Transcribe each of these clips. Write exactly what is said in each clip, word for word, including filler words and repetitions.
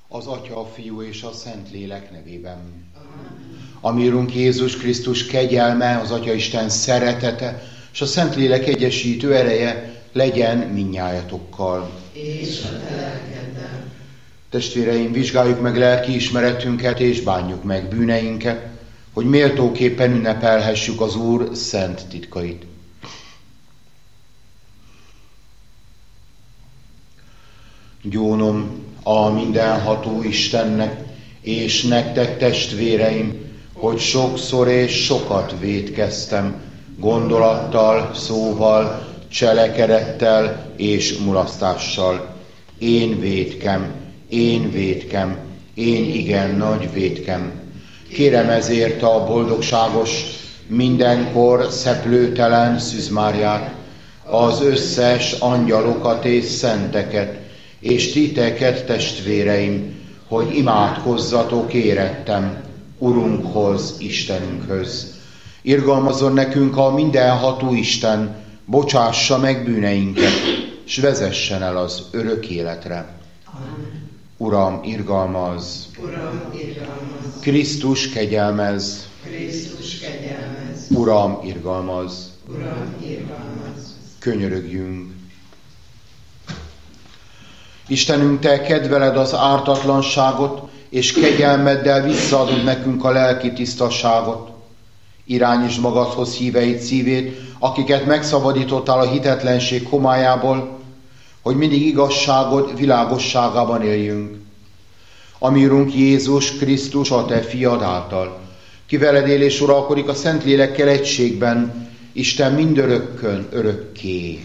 Az Atya, a Fiú és a Szentlélek nevében. A mi Urunk Jézus Krisztus kegyelme, az Atyaisten szeretete és a Szentlélek egyesítő ereje legyen mindnyájatokkal. És a te lelkeddel. Testvéreim, vizsgáljuk meg lelkiismeretünket és bánjuk meg bűneinket, hogy méltóképpen ünnepelhessük az Úr szent titkait. Gyónom a mindenható Istennek, és nektek, testvéreim, hogy sokszor és sokat vétkeztem, gondolattal, szóval, cselekedettel és mulasztással. Én vétkem, én vétkem, én igen nagy vétkem. Kérem ezért a boldogságos, mindenkor szeplőtelen Szűz-Máriát, az összes angyalokat és szenteket, és titeket, testvéreim, hogy imádkozzatok érettem Urunkhoz, Istenünkhöz. Irgalmazzon nekünk a mindenható Isten, bocsássa meg bűneinket, s vezessen el az örök életre. Amen. Uram, irgalmazz! Uram, irgalmazz! Krisztus, kegyelmezz! Krisztus, kegyelmezz! Uram, irgalmazz! Uram, irgalmazz! Könyörögjünk! Istenünk, te kedveled az ártatlanságot, és kegyelmeddel visszaadod nekünk a lelki tisztaságot. Irányítsd magadhoz híveid szívét, akiket megszabadítottál a hitetlenség homályából, hogy mindig igazságod világosságában éljünk. Ami Urunk Jézus Krisztus, a te fiad által, ki veled él és uralkodik a Szentlélekkel egységben, Isten mindörökkön, örökké.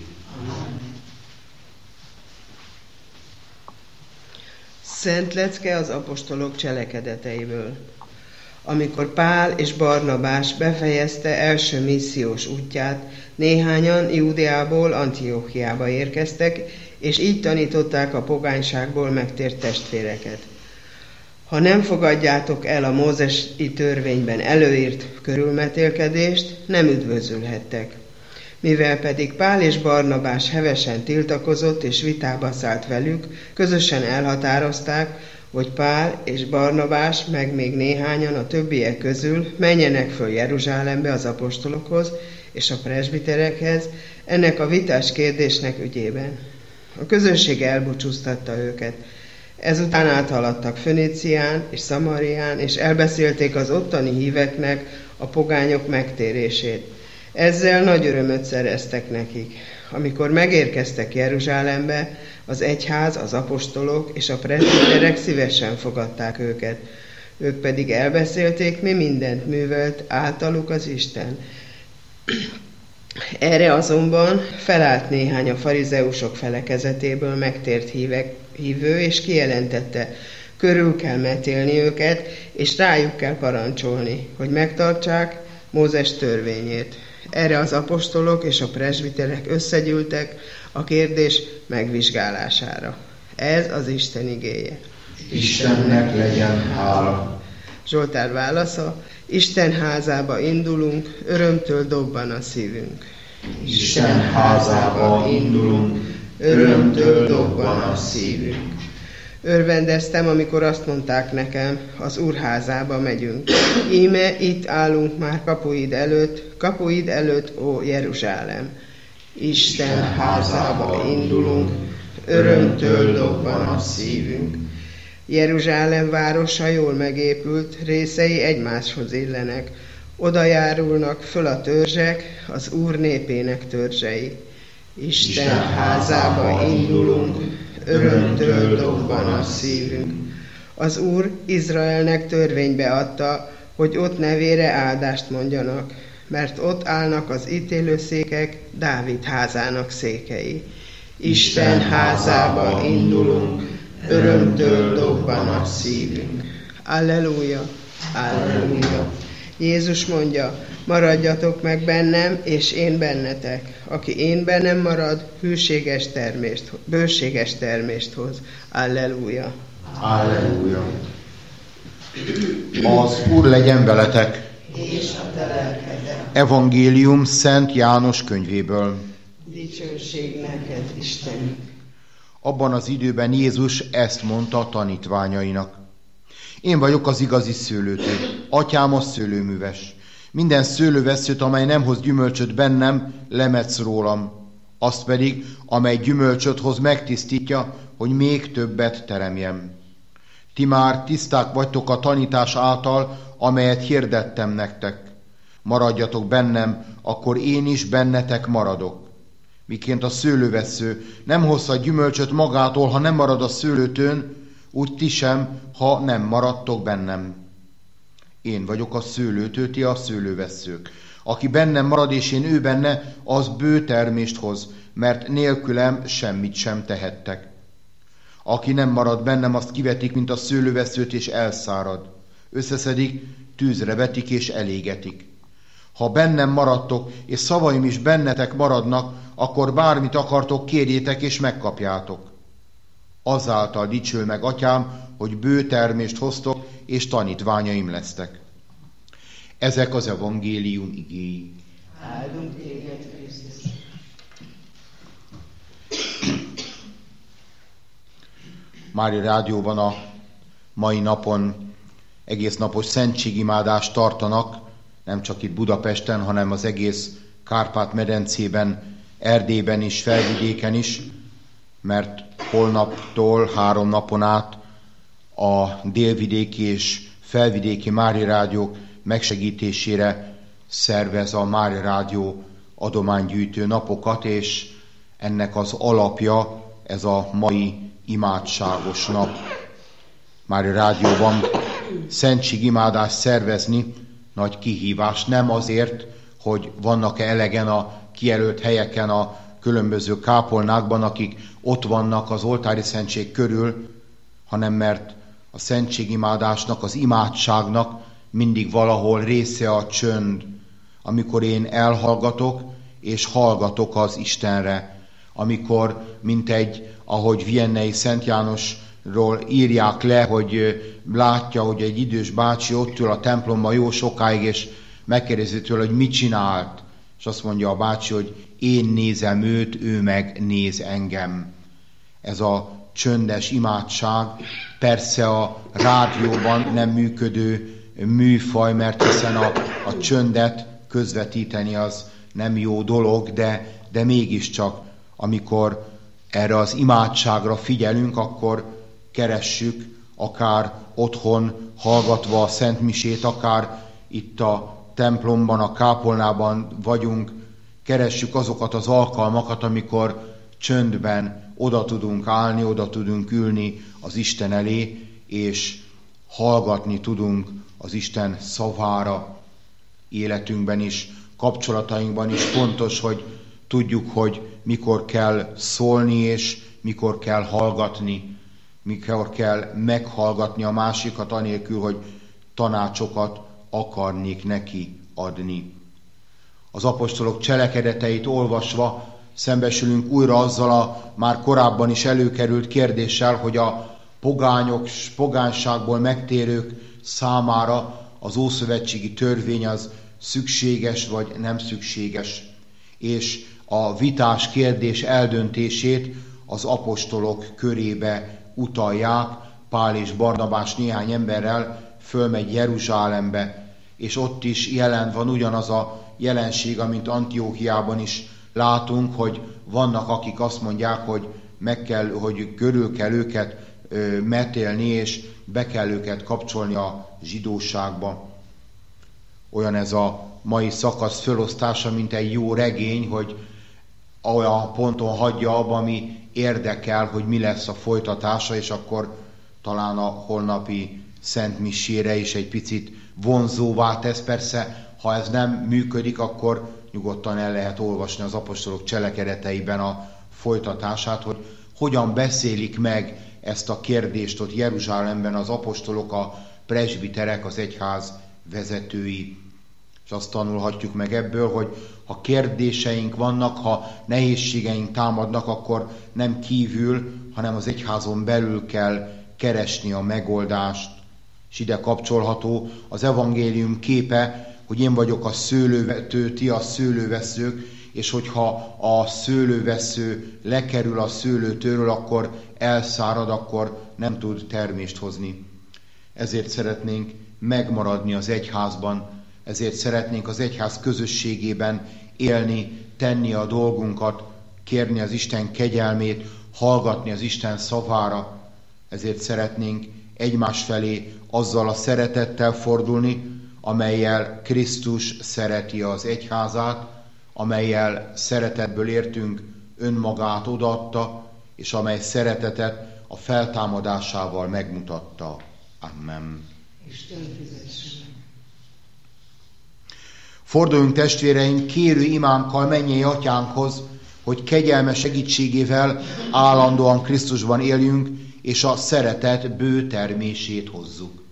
Szent lecke az apostolok cselekedeteiből. Amikor Pál és Barnabás befejezte első missziós útját, néhányan Júdeából Antiochiába érkeztek, és így tanították a pogányságból megtért testvéreket. Ha nem fogadjátok el a mózesi törvényben előírt körülmetélkedést, nem üdvözülhettek. Mivel pedig Pál és Barnabás hevesen tiltakozott és vitába szállt velük, közösen elhatározták, hogy Pál és Barnabás, meg még néhányan a többiek közül menjenek föl Jeruzsálembe az apostolokhoz és a presbiterekhez ennek a vitás kérdésnek ügyében. A közösség elbúcsúztatta őket. Ezután áthaladtak Fönícián és Szamarián, és elbeszélték az ottani híveknek a pogányok megtérését. Ezzel nagy örömöt szereztek nekik. Amikor megérkeztek Jeruzsálembe, az egyház, az apostolok és a presbiterek szívesen fogadták őket. Ők pedig elbeszélték, mi mindent művelt általuk az Isten. Erre azonban felállt néhány a farizeusok felekezetéből megtért hívek, hívő, és kijelentette, körül kell metélni őket, és rájuk kell parancsolni, hogy megtartsák Mózes törvényét. Erre az apostolok és a presbiterek összegyűltek a kérdés megvizsgálására. Ez az Isten igéje. Istennek legyen hála. Zsoltár válasza: Isten házába indulunk, örömtől dobban a szívünk. Isten házába indulunk, örömtől dobban a szívünk. Örvendeztem, amikor azt mondták nekem, az Úr házába megyünk. Íme itt állunk már kapuid előtt, kapuid előtt, ó Jeruzsálem. Isten házába indulunk, örömtől dobban a szívünk. Jeruzsálem városa jól megépült, részei egymáshoz illenek. Oda járulnak föl a törzsek, az Úr népének törzsei. Isten házába indulunk, örömtől dobban a szívünk. Az Úr Izraelnek törvénybe adta, hogy ott nevére áldást mondjanak, mert ott állnak az ítélőszékek, Dávid házának székei. Isten házába indulunk, örömtől dobban a szívünk. Alleluja, alleluja. Jézus mondja, maradjatok meg bennem, és én bennetek. Aki én bennem marad, hűséges termést, bőséges termést hoz. Alleluja. Alleluja. Az Úr legyen veletek. És a te lelkeddel. Evangélium Szent János könyvéből. Dicsőség neked, Istenünk. Abban az időben Jézus ezt mondta a tanítványainak. Én vagyok az igazi szőlőtő, atyám a szőlőműves. Minden szőlővesszőt, amely nem hoz gyümölcsöt bennem, lemetsz rólam. Azt pedig, amely gyümölcsöt hoz, megtisztítja, hogy még többet teremjem. Ti már tiszták vagytok a tanítás által, amelyet hirdettem nektek. Maradjatok bennem, akkor én is bennetek maradok. Miként a szőlővessző nem hozhat gyümölcsöt magától, ha nem marad a szőlőtőn, úgy ti sem, ha nem maradtok bennem. Én vagyok a szőlőtő, ti a szőlővesszők. Aki bennem marad, és én ő benne, az bő termést hoz, mert nélkülem semmit sem tehettek. Aki nem marad bennem, azt kivetik, mint a szőlővesszőt, és elszárad. Összeszedik, tűzre vetik, és elégetik. Ha bennem maradtok, és szavaim is bennetek maradnak, akkor bármit akartok, kérjétek, és megkapjátok. Azáltal dicsül meg atyám, hogy bő termést hoztok, és tanítványaim lesztek. Ezek az evangélium igéi. Áldunk téged, Krisztus. Mária Rádióban a mai napon egész napos szentségimádást tartanak, nem csak itt Budapesten, hanem az egész Kárpát-medencében, Erdélyben is, Felvidéken is, mert holnaptól három napon át a délvidéki és felvidéki Mária Rádiók megsegítésére szervez a Mária Rádió adománygyűjtő napokat, és ennek az alapja ez a mai imádságos nap. Mária Rádióban szentségimádást szervezni nagy kihívás, nem azért, hogy vannak-e elegen a kijelölt helyeken a különböző kápolnákban, akik ott vannak az oltári szentség körül, hanem mert a szentségimádásnak, az imádságnak mindig valahol része a csönd, amikor én elhallgatok és hallgatok az Istenre, amikor, mint egy, ahogy Viennei Szent Jánosról írják le, hogy látja, hogy egy idős bácsi ott ül a templomban jó sokáig, és megkérdezi tőle, hogy mit csinált, és azt mondja a bácsi, hogy én nézem őt, ő meg néz engem. Ez a csöndes imádság persze a rádióban nem működő műfaj, mert hiszen a, a csöndet közvetíteni az nem jó dolog, de, de mégiscsak, amikor erre az imádságra figyelünk, akkor keressük, akár otthon hallgatva a szentmisét, akár itt a templomban, a kápolnában vagyunk, keressük azokat az alkalmakat, amikor csöndben oda tudunk állni, oda tudunk ülni az Isten elé, és hallgatni tudunk az Isten szavára. Életünkben is, kapcsolatainkban is fontos, hogy tudjuk, hogy mikor kell szólni, és mikor kell hallgatni, mikor kell meghallgatni a másikat, anélkül, hogy tanácsokat akarnék neki adni. Az apostolok cselekedeteit olvasva szembesülünk újra azzal a már korábban is előkerült kérdéssel, hogy a pogányok, pogányságból megtérők számára az ószövetségi törvény az szükséges vagy nem szükséges, és a vitás kérdés eldöntését az apostolok körébe utalják. Pál és Barnabás néhány emberrel fölmegy Jeruzsálembe, és ott is jelen van ugyanaz a jelenség, amint Antióchiában is látunk, hogy vannak, akik azt mondják, hogy meg kell, hogy körül kell őket ö, metélni, és be kell őket kapcsolni a zsidóságba. Olyan ez a mai szakasz fölosztása, mint egy jó regény, hogy olyan ponton hagyja abba, ami érdekel, hogy mi lesz a folytatása, és akkor talán a holnapi Szent Misére is egy picit vonzóvá tesz. Persze, ha ez nem működik, akkor nyugodtan el lehet olvasni az apostolok cselekedeteiben a folytatását, hogy hogyan beszélik meg ezt a kérdést ott Jeruzsálemben az apostolok, a presbiterek, az egyház vezetői. És azt tanulhatjuk meg ebből, hogy ha kérdéseink vannak, ha nehézségeink támadnak, akkor nem kívül, hanem az egyházon belül kell keresni a megoldást. És ide kapcsolható az evangélium képe, hogy én vagyok a szőlővető, ti a szőlőveszők, és hogyha a szőlővesző lekerül a szőlőtőről, akkor elszárad, akkor nem tud termést hozni. Ezért szeretnénk megmaradni az egyházban, ezért szeretnénk az egyház közösségében élni, tenni a dolgunkat, kérni az Isten kegyelmét, hallgatni az Isten szavára, ezért szeretnénk egymás felé azzal a szeretettel fordulni, amellyel Krisztus szereti az egyházát, amellyel szeretetből értünk, önmagát odaadta, és amely szeretetet a feltámadásával megmutatta. Amen. Isten fizessen. Forduljunk testvéreim kérő imánkkal mennyei atyánkhoz, hogy kegyelme segítségével állandóan Krisztusban éljünk, és a szeretet bő termését hozzuk.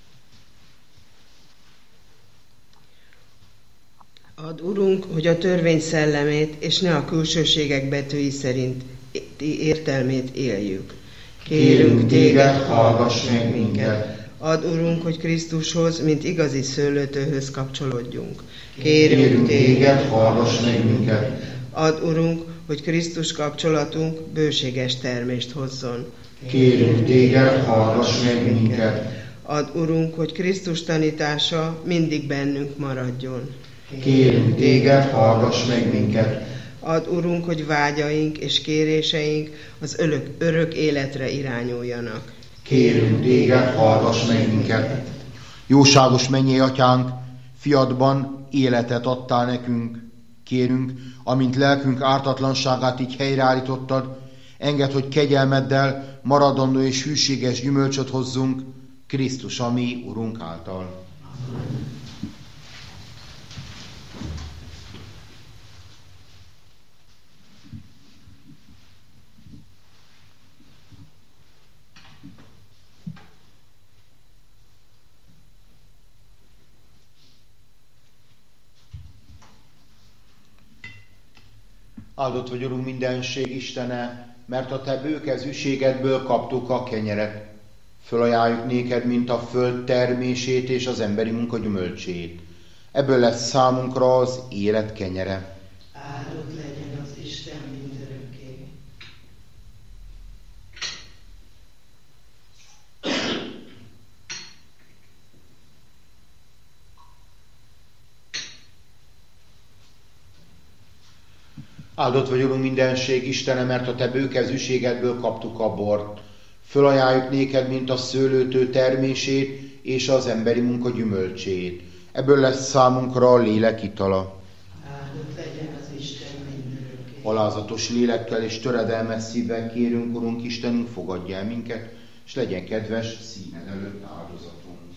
Add, Urunk, hogy a törvény szellemét, és ne a külsőségek betűi szerint értelmét éljük. Kérünk téged, hallgass meg minket! Add, Urunk, hogy Krisztushoz, mint igazi szőlőtőhöz kapcsolódjunk. Kérünk téged, hallgass meg minket! Add, Urunk, hogy Krisztus kapcsolatunk bőséges termést hozzon. Kérünk téged, hallgass meg minket! Add, Urunk, hogy Krisztus tanítása mindig bennünk maradjon. Kérünk téged, hallgass meg minket! Add, Urunk, hogy vágyaink és kéréseink az örök, örök életre irányuljanak. Kérünk téged, hallgass meg minket! Jóságos mennyei atyánk, fiadban életet adtál nekünk, kérünk, amint lelkünk ártatlanságát így helyreállítottad, engedd, hogy kegyelmeddel maradandó és hűséges gyümölcsöt hozzunk Krisztus, a mi Urunk által. Áldott vagy, Urunk, mindenség Istene, mert a Te bőkezűségedből kaptuk a kenyeret. Fölajánljuk néked, mint a föld termését és az emberi munka gyümölcsét. Ebből lesz számunkra az élet kenyere. Áldott legyen az Isten mindörökké. Áldott vagy, Urunk, mindenség Istene, mert a Te bőkezűségedből kaptuk a bort. Fölajánljuk néked, mint a szőlőtő termését és az emberi munka gyümölcsét. Ebből lesz számunkra a lélek itala. Áldott legyen az Isten mindörökké. Alázatos lélekkel és töredelmes szívvel kérünk, Urunk Istenünk, fogadj el minket, és legyen kedves színed előtt áldozatunk.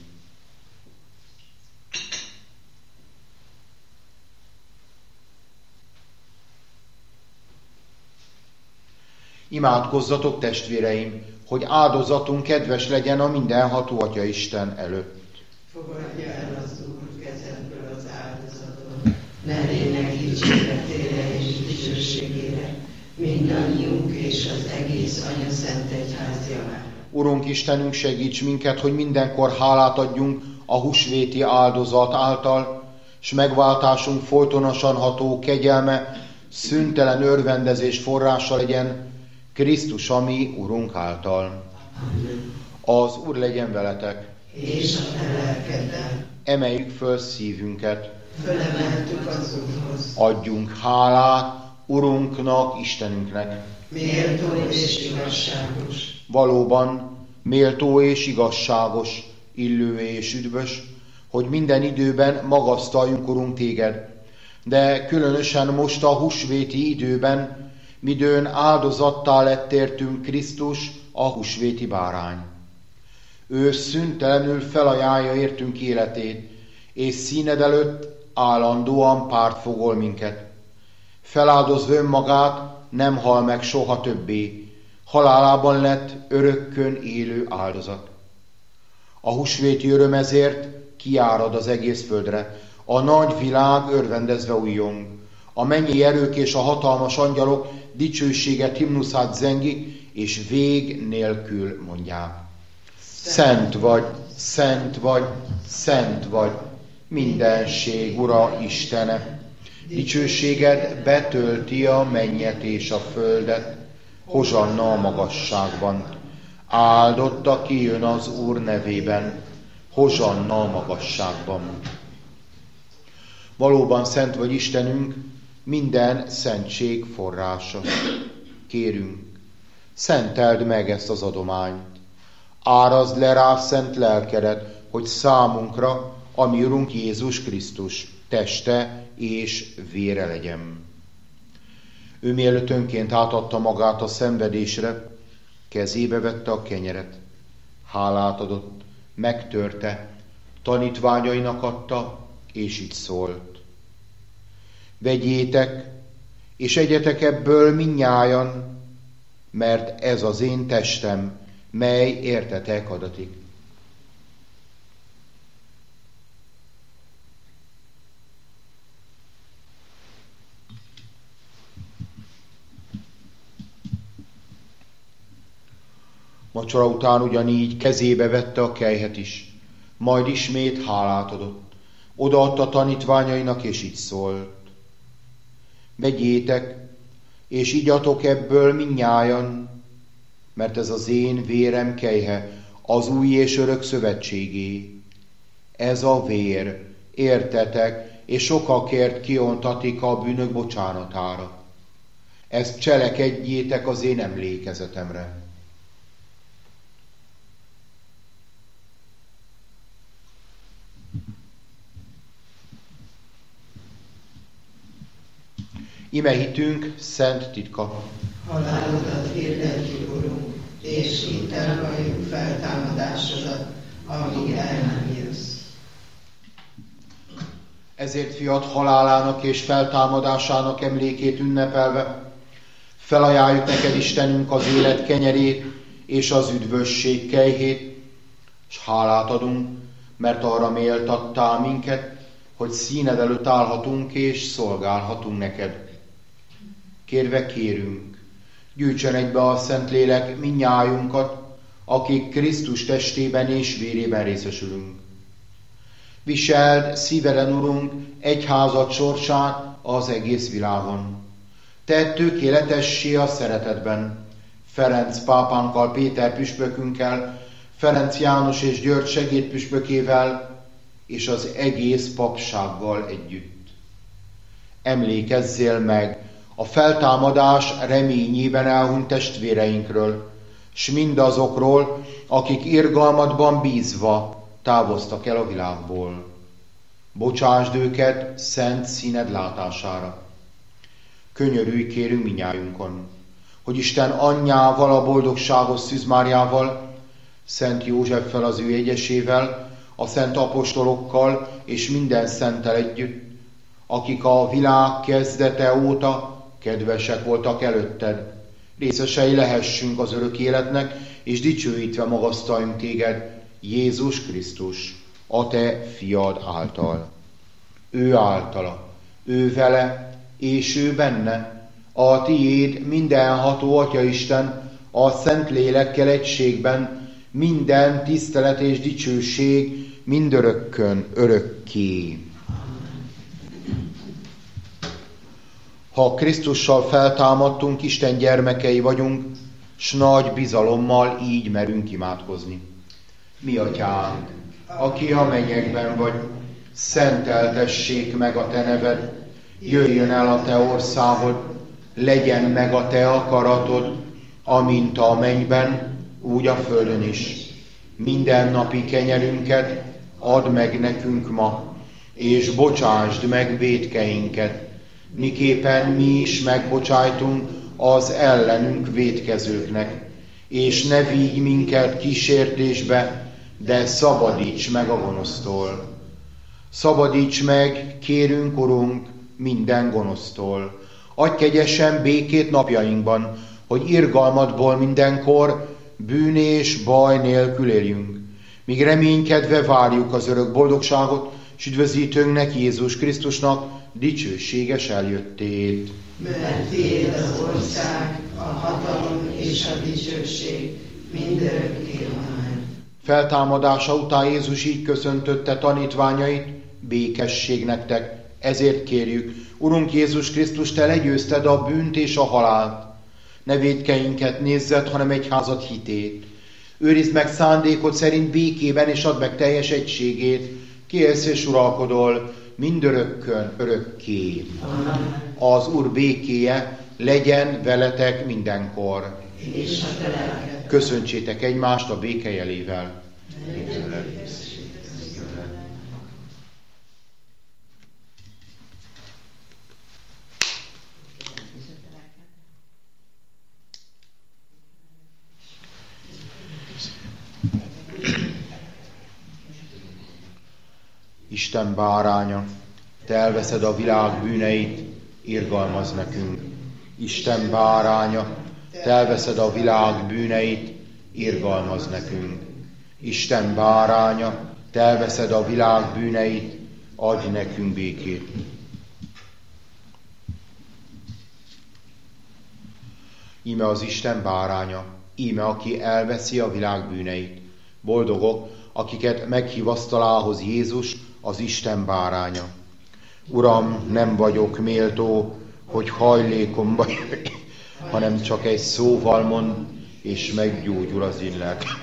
Imádkozzatok, testvéreim, hogy áldozatunk kedves legyen a mindenható Atya Isten előtt. Fogadja el az Úr kezedből az áldozatot, ne lének dicséretére és dicsőségére, mindannyiunk és az egész Anya Szent Egyház javára. Urunk Istenünk, segíts minket, hogy mindenkor hálát adjunk a húsvéti áldozat által, s megváltásunk folytonosan ható kegyelme, szüntelen örvendezés forrása legyen Krisztus, a mi Urunk által. Az Úr legyen veletek. És a te lelkeddel. Emeljük föl szívünket. Fölemeltük az Úrhoz. Adjunk hálát Urunknak, Istenünknek. Méltó és igazságos. Valóban méltó és igazságos, illő és üdvös, hogy minden időben magasztaljunk, Urunk, téged. De különösen most a húsvéti időben, midőn áldozattá lett értünk Krisztus, a húsvéti bárány. Ő szüntelenül felajánlja értünk életét, és színed előtt állandóan párt fogol minket. Feláldozva önmagát, nem hal meg soha többé, halálában lett örökkön élő áldozat. A húsvéti öröm ezért kiárad az egész földre, a nagy világ örvendezve újjong. A mennyi erők és a hatalmas angyalok dicsőséget, himnuszát zengik, és vég nélkül mondják. Szent vagy, szent vagy, szent vagy, mindenség Ura Istene. Dicsőséged betölti a mennyet és a földet, hozsanna a magasságban. Áldott, aki jön az Úr nevében, hozsanna a magasságban. Valóban szent vagy Istenünk, minden szentség forrása. Kérünk, szenteld meg ezt az adományt. Árazd le rá szent lelkedet, hogy számunkra, a mi Urunk Jézus Krisztus teste és vére legyen. Ő mielőtt önként átadta magát a szenvedésre, kezébe vette a kenyeret, hálát adott, megtörte, tanítványainak adta, és így szólt. Vegyétek, és egyetek ebből mindnyájan, mert ez az én testem, mely értetek adatik. Vacsora után ugyanígy kezébe vette a kelyhet is, majd ismét hálát adott. Odaadta tanítványainak, és így szólt. Vegyétek, és igyatok ebből mindnyájan, mert ez az én vérem kelyhe, az új és örök szövetségé. Ez a vér, értetek, és sokakért kiontatik a bűnök bocsánatára. Ezt cselekedjétek az én emlékezetemre. Ime hitünk szent titka. Halálodat hirdetjük, Urunk, és hittel valljuk feltámadásodat, amíg el nem jössz. Ezért fiat halálának és feltámadásának emlékét ünnepelve, felajánljuk neked, Istenünk, az élet kenyerét és az üdvösség kejhét, és hálát adunk, mert arra méltattál minket, hogy színed előtt állhatunk és szolgálhatunk neked. Kérve kérünk, gyűjtsön egybe a Szentlélek mindnyájunkat, akik Krisztus testében és vérében részesülünk. Viseld szíveden, Urunk, egyházad sorsát az egész világon. Tedd tökéletessé a szeretetben, Ferenc pápánkkal, Péter püspökünkkel, Ferenc János és György segédpüspökével, és az egész papsággal együtt. Emlékezzél meg a feltámadás reményében elhunyt testvéreinkről, s mindazokról, akik irgalmadban bízva távoztak el a világból. Bocsásd őket szent színed látására. Könyörülj, kérünk mindnyájunkon, hogy Isten anyjával, a boldogságos Szűz Máriával, Szent Józseffel, az ő egyesével, a szent apostolokkal és minden szenttel együtt, akik a világ kezdete óta kedvesek voltak előtted, részesei lehessünk az örök életnek, és dicsőítve magasztaljunk téged, Jézus Krisztus, a te fiad által. Ő általa, ő vele, és ő benne, a tiéd mindenható Atyaisten, a Szentlélekkel egységben, minden tisztelet és dicsőség mindörökkön, örökké. Ha Krisztussal feltámadtunk, Isten gyermekei vagyunk, s nagy bizalommal így merünk imádkozni. Mi atyánk, aki a mennyekben vagy, szenteltessék meg a te neved, jöjjön el a te országod, legyen meg a te akaratod, amint a mennyben, úgy a földön is. Minden napi kenyerünket add meg nekünk ma, és bocsásd meg vétkeinket, miképpen mi is megbocsájtunk az ellenünk vétkezőknek, és ne vigy minket kísértésbe, de szabadíts meg a gonosztól. Szabadíts meg, kérünk, Urunk, minden gonosztól. Adj kegyesen békét napjainkban, hogy irgalmadból mindenkor bűn és baj nélkül éljünk. Míg reménykedve várjuk az örök boldogságot, s üdvözítőnknek, Jézus Krisztusnak dicsőséges eljöttét. Mert tiéd az ország, a hatalom és a dicsőség mindörökké. Amen. Feltámadása után Jézus így köszöntötte tanítványait, békesség nektek, Ezért kérjük, Urunk Jézus Krisztus, Te legyőzted a bűnt és a halált. Ne vétkeinket nézzed, hanem egyházad hitét. Őrizd meg szándékod szerint békében, és add meg teljes egységét. Ki élsz és uralkodol mindörökkön, örökké. Amen. Az Úr békéje legyen veletek mindenkor. És a te lelked. Köszöntsétek egymást a béke jelével. Isten báránya, Te elveszed a világ bűneit, irgalmazz nekünk. Isten báránya, Te elveszed a világ bűneit, irgalmazz nekünk. Isten báránya, Te elveszed a világ bűneit, adj nekünk békét. Íme az Isten báránya, íme aki elveszi a világ bűneit. Boldogok, akiket meghívasztalához Jézus, az Isten báránya. Uram, nem vagyok méltó, hogy hajlékomba jöjj, hanem csak egy szóval mond, és meggyógyul az én lelkem.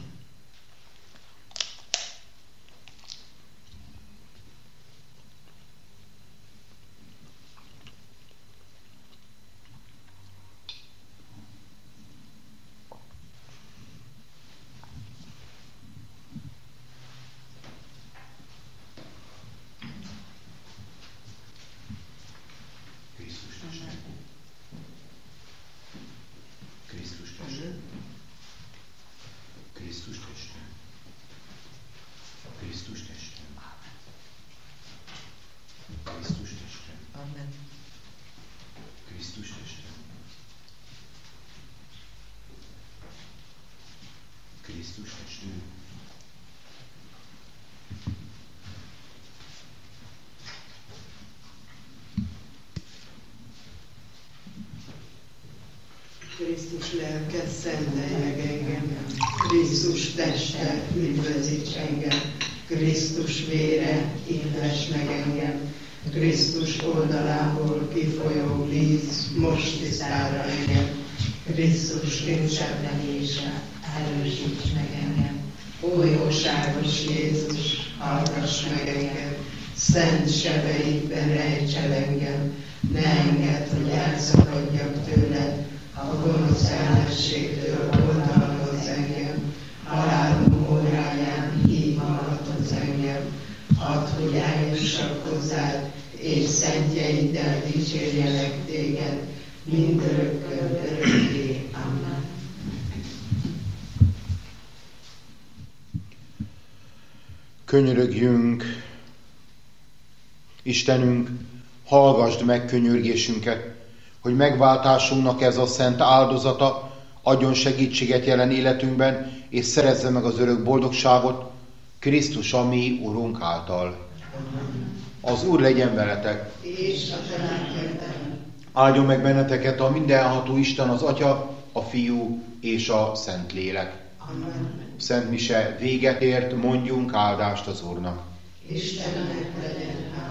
Krisztus lelke, szentelj meg engem, Krisztus teste, üdvözíts engem, Krisztus vére, illess meg engem, Krisztus oldalából kifolyó víz, most tisztára engem, Krisztus kincsebbenése, erősíts meg engem, ó jóságos Jézus, hallgass meg engem, szent sebeidben rejts el engem, ne engedd, hogy elszakadjak tőled, a gonosz ellenségtől oldalhoz engem, halálom óráján így magadhoz engem, add, hogy eljussak hozzád, és szentjeiddel dicsérjelek téged, mindörökkön örökké. Amen. Könyörögjünk, Istenünk, hallgasd meg könyörgésünket, hogy megváltásunknak ez a szent áldozata adjon segítséget jelen életünkben, és szerezze meg az örök boldogságot Krisztus, a mi Urunk által. Az Úr legyen veletek! És a te lelkedben. Áldjon meg benneteket a mindenható Isten, az Atya, a Fiú és a Szentlélek. Amen. Szent mise véget ért, mondjunk áldást az Úrnak. Istennek legyen hála.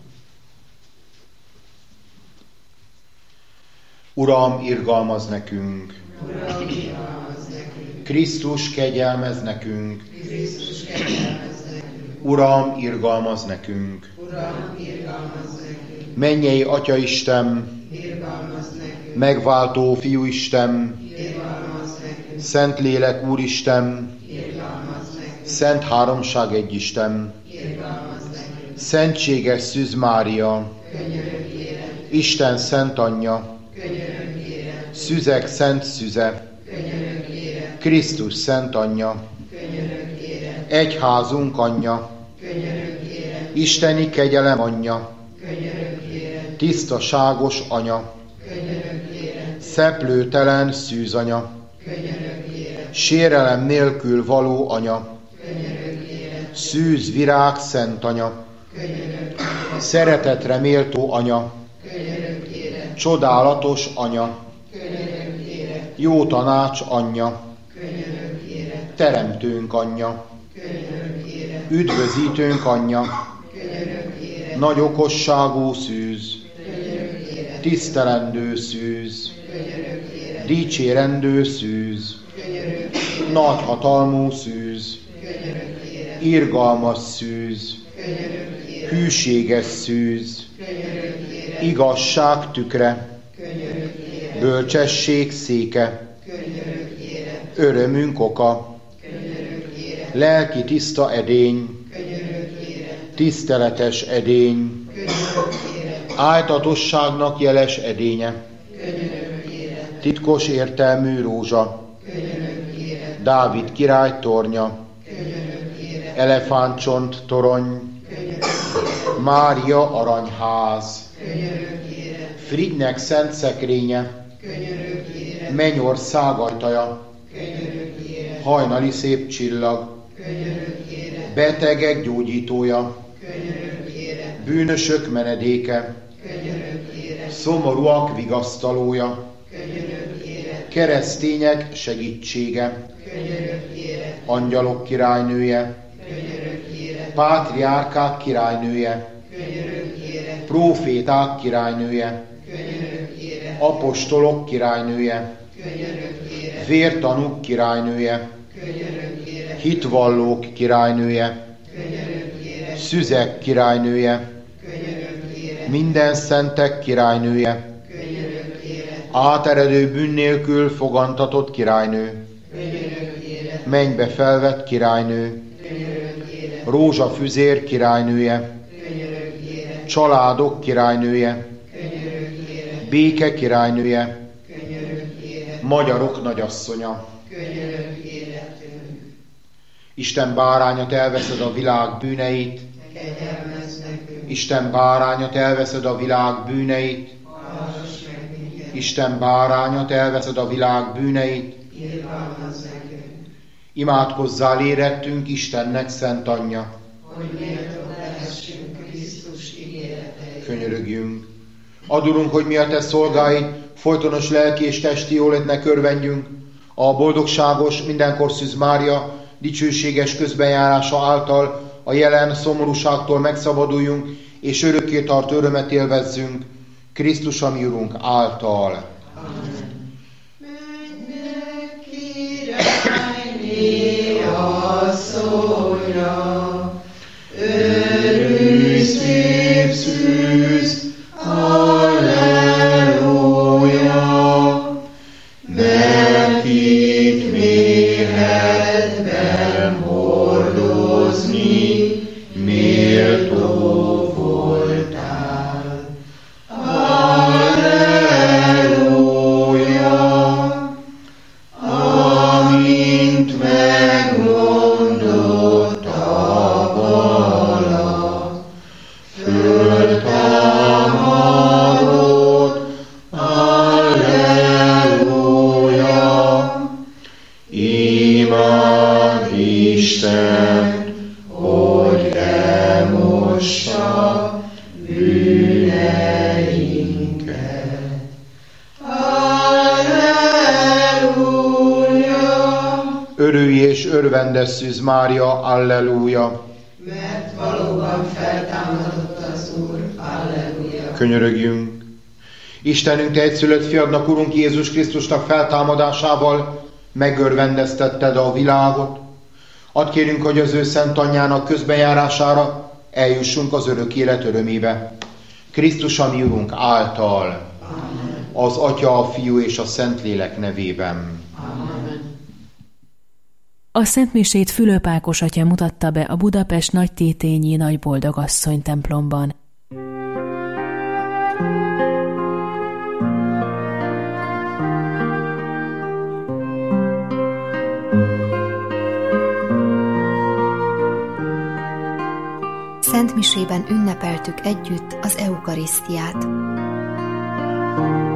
Uram, irgalmazz nekünk! Uram, irgalmazz nekünk! Krisztus, kegyelmezz nekünk! Krisztus, kegyelmezz nekünk! Uram, irgalmazz nekünk! Uram, irgalmazz nekünk! Mennyei Atya Isten, Irgalmazz nekünk! megváltó Fiú Isten, Irgalmazz nekünk! Szentlélek Úristen, Irgalmazz nekünk! Szent Háromság Egyisten, Irgalmazz nekünk! Szentséges Szűz Mária, Könyörögj érem! Isten Szent Anyja, Könyörögj érem! Szüzek Szent Szüze, Könyörögj érem! Krisztus Szent Anyja, Könyörögj érem! Egyházunk Anyja, Könyörögj érem! Isteni kegyelem Anyja, Könyörögj érem! tisztaságos Anya, Könyörögj érem! szeplőtelen szűzanya, Könyörögj érem! sérelem nélkül való Anya, Könyörögj érem! szűz virág Szent Anya, Könyörögj érem! szeretetre méltó Anya, Könyörögj érem! csodálatos Anya, Könyörögj érem! jó tanács Anyja, Könyörögj érem! teremtőnk Anyja, Könyörögj érem! üdvözítőnk Anyja, Könyörögj érem! Nagy okosságú szűz, tisztelendő szűz, dicsérendő szűz, nagy hatalmú szűz, irgalmas szűz, hűséges szűz, igazság tükre, bölcsesség széke, örömünk oka, lelki tiszta edény, tiszteletes edény, áltatosságnak jeles edénye, titkos értelmű rózsa, Dávid király tornya, elefántcsont torony, Mária aranyház, Frigynek szent szekrénye, Mennyország ajtaja, hajnali szép csillag, betegek gyógyítója, bűnösök menedéke, szomorúak vigasztalója, keresztények segítsége, angyalok királynője, pátriárkák királynője, próféták királynője, apostolok királynője, vértanúk királynője, hitvallók királynője, szüzek királynője, minden szentek királynője, áteredő bűn nélkül fogantatott királynő, mennybe felvett királynő, rózsafüzér királynője, családok királynője, béke királynője, magyarok nagyasszonya. Isten bárányat, elveszed a világ bűneit, Isten bárányat, elveszed a világ bűneit, Isten bárányat, elveszed a világ bűneit, imádkozzál érettünk Istennek szent anyja. Könyörögjünk. Adurunk, hogy mi a te szolgáid, folytonos lelki és testi jólétnek örvendjünk, a boldogságos, mindenkor Szűz Mária dicsőséges közbenjárása által a jelen szomorúságtól megszabaduljunk, és örökké tart örömet élvezzünk, Krisztus, a mi Urunk által. Mennek királyné asszonya, örülj szép szűz, halleluja, mert itt méhedben hordozni méltó voltál. Halleluja, amint megmondott a vala, föltámadott, halleluja, imád Isten, hogy elmossa bűneinket. Halleluja! Örülj és örvendes Szűz Mária, alleluja! Mert valóban feltámadott az Úr, halleluja! Könyörögjünk. Istenünk, te egyszülött fiadnak, Urunk Jézus Krisztusnak feltámadásával megörvendeztetted a világot. Add kérünk, hogy az ő szent anyjának közbenjárására eljussunk az örök élet örömébe. Krisztus, a mi Urunk által. Amen. Az Atya, a Fiú és a Szentlélek nevében. Amen. A szentmisét Fülöp Ákos atya mutatta be a Budapest Nagytétényi Nagyboldogasszony templomban. Szentmisében ünnepeltük együtt az eukarisztiát.